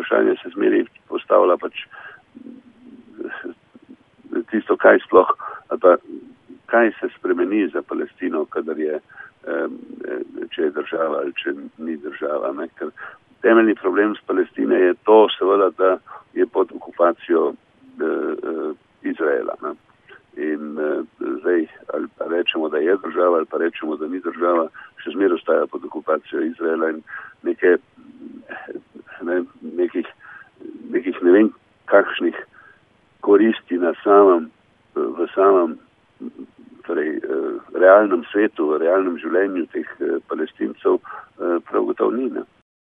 vprašanje se zmeri postavlja pač tisto, kaj sploh, ali pa kaj se spremeni za Palestino, kadar je, če je država ali če ni država. Ne? Ker temeljni problem s Palestine je to seveda, da je pod okupacijo Izraela. Ne? In zdaj, ali pa rečemo, da je država, ali pa rečemo, da ni država, še zmeraj ostaja pod okupacijo Izraela in nekih ne vem kakšnih koristi v samem torej, realnem svetu, v realnem življenju teh Palestincev prav gotovo ni. Ne?